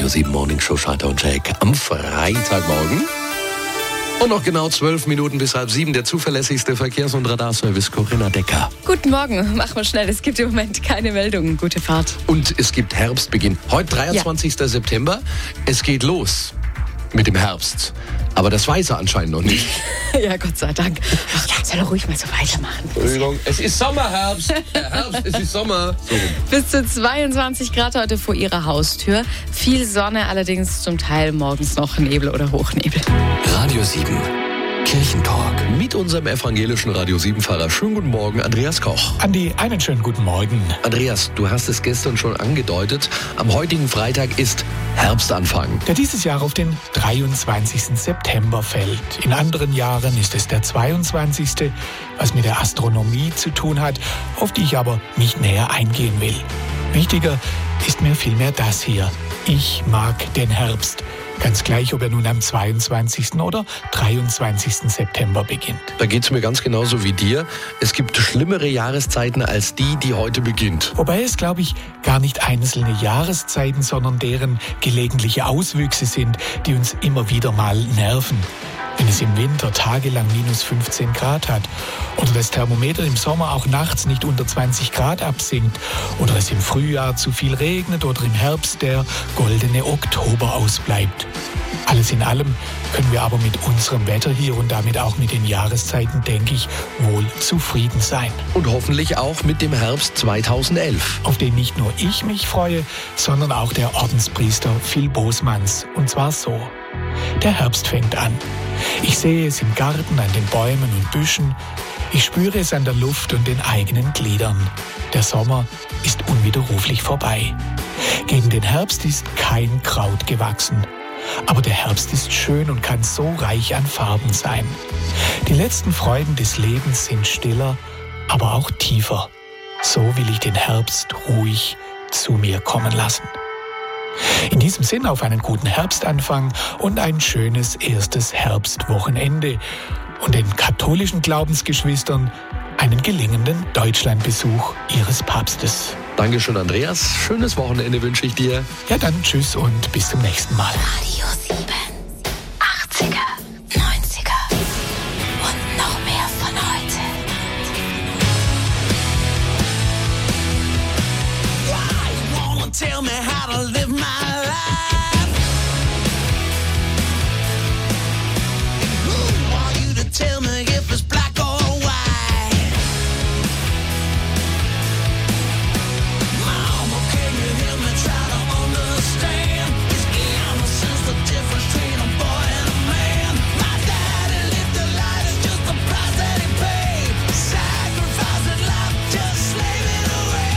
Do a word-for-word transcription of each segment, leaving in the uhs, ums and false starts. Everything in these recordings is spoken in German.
Radio sieben Morning Show, Schalter und Jack am Freitagmorgen. Und noch genau zwölf Minuten bis halb sieben, der zuverlässigste Verkehrs- und Radarservice, Corinna Decker. Guten Morgen, machen wir schnell, es gibt im Moment keine Meldungen, gute Fahrt. Und es gibt Herbstbeginn. Heute dreiundzwanzigster Ja. September, es geht los mit dem Herbst. Aber das weiß er anscheinend noch nicht. Ja, Gott sei Dank. Ach, ja, soll er ruhig mal so weitermachen. Entschuldigung, es ist Sommerherbst. Herbst, es ist Sommer. So. Bis zu zweiundzwanzig Grad heute vor Ihrer Haustür. Viel Sonne, allerdings zum Teil morgens noch Nebel oder Hochnebel. Radio sieben, Kirchentalk. Mit unserem evangelischen Radio sieben-Fahrer. Schönen guten Morgen, Andreas Koch. Andi, einen schönen guten Morgen. Andreas, du hast es gestern schon angedeutet. Am heutigen Freitag ist Herbstanfang. Der dieses Jahr auf den dreiundzwanzigsten September fällt. In anderen Jahren ist es der zweiundzwanzigste, was mit der Astronomie zu tun hat, auf die ich aber nicht näher eingehen will. Wichtiger ist mir vielmehr das hier. Ich mag den Herbst. Ganz gleich, ob er nun am zweiundzwanzigsten oder dreiundzwanzigsten September beginnt. Da geht es mir ganz genauso wie dir. Es gibt schlimmere Jahreszeiten als die, die heute beginnt. Wobei es, glaube ich, gar nicht einzelne Jahreszeiten, sondern deren gelegentliche Auswüchse sind, die uns immer wieder mal nerven. Wenn es im Winter tagelang minus fünfzehn Grad hat oder das Thermometer im Sommer auch nachts nicht unter zwanzig Grad absinkt oder es im Frühjahr zu viel regnet oder im Herbst der goldene Oktober ausbleibt. Alles in allem können wir aber mit unserem Wetter hier und damit auch mit den Jahreszeiten, denke ich, wohl zufrieden sein. Und hoffentlich auch mit dem Herbst zweitausendelf. Auf den nicht nur ich mich freue, sondern auch der Ordenspriester Phil Bosmans. Und zwar so. Der Herbst fängt an. Ich sehe es im Garten, an den Bäumen und Büschen. Ich spüre es an der Luft und den eigenen Gliedern. Der Sommer ist unwiderruflich vorbei. Gegen den Herbst ist kein Kraut gewachsen. Aber der Herbst ist schön und kann so reich an Farben sein. Die letzten Freuden des Lebens sind stiller, aber auch tiefer. So will ich den Herbst ruhig zu mir kommen lassen. In diesem Sinn auf einen guten Herbstanfang und ein schönes erstes Herbstwochenende und den katholischen Glaubensgeschwistern einen gelingenden Deutschlandbesuch ihres Papstes. Dankeschön, Andreas. Schönes Wochenende wünsche ich dir. Ja, dann tschüss und bis zum nächsten Mal. Radio sieben, achtziger, neunziger und noch mehr von heute. Why you wanna tell me how to live my life? And who are you to tell me if it's black or white? Mama, can you hear me try to understand? Is innocence the difference between a boy and a man? My daddy lived a life, it's just the price that he paid. Sacrificed his life, just slaving away.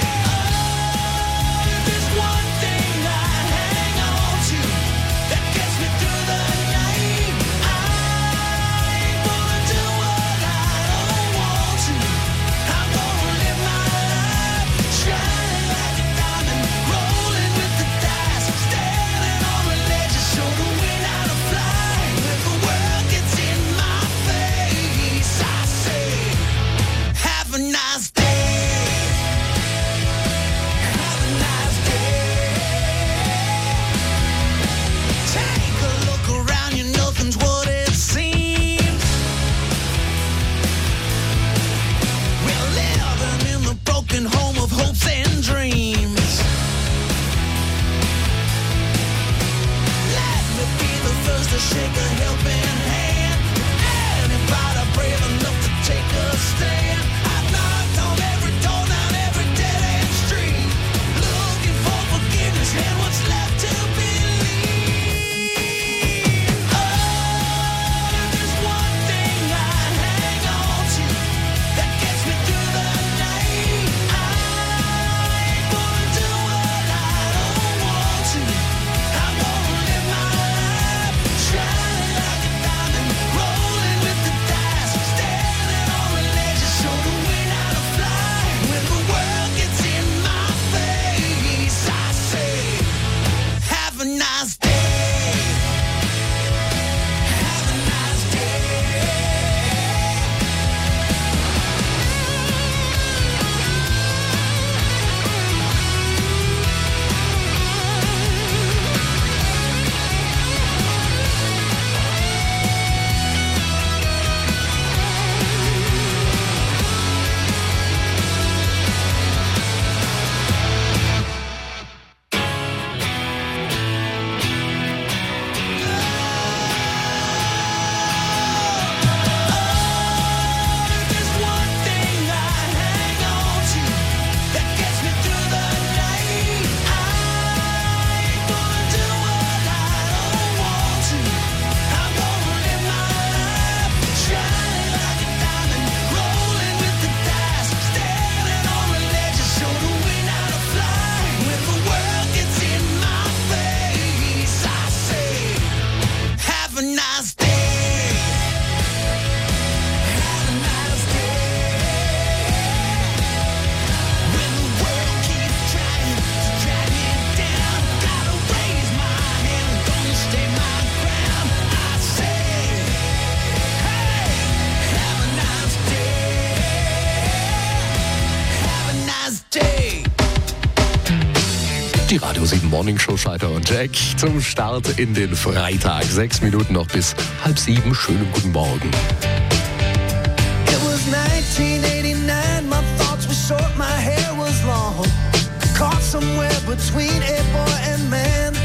Oh, there's one thing I hang on to that gets me through the night. I ain't gonna do what I don't want to. I'm gonna live my life shining like a diamond, rolling with the dice, standing on the ledge to show the wind how to fly. When the world gets in my face, I say, have a nice day. Have a nice day. Take a look around you, nothing's what it seems. We're living in the broken home of hopes and dreams. Let me be the first to shake a helping hand. Anybody brave enough to take a stand? I've knocked on Die Radio sieben Morning Show, Schalter und Jack zum Start in den Freitag. Sechs Minuten noch bis halb sieben. Schönen guten Morgen. It was nineteen eighty-nine, my thoughts were short, my hair was long. Caught somewhere between a boy and man.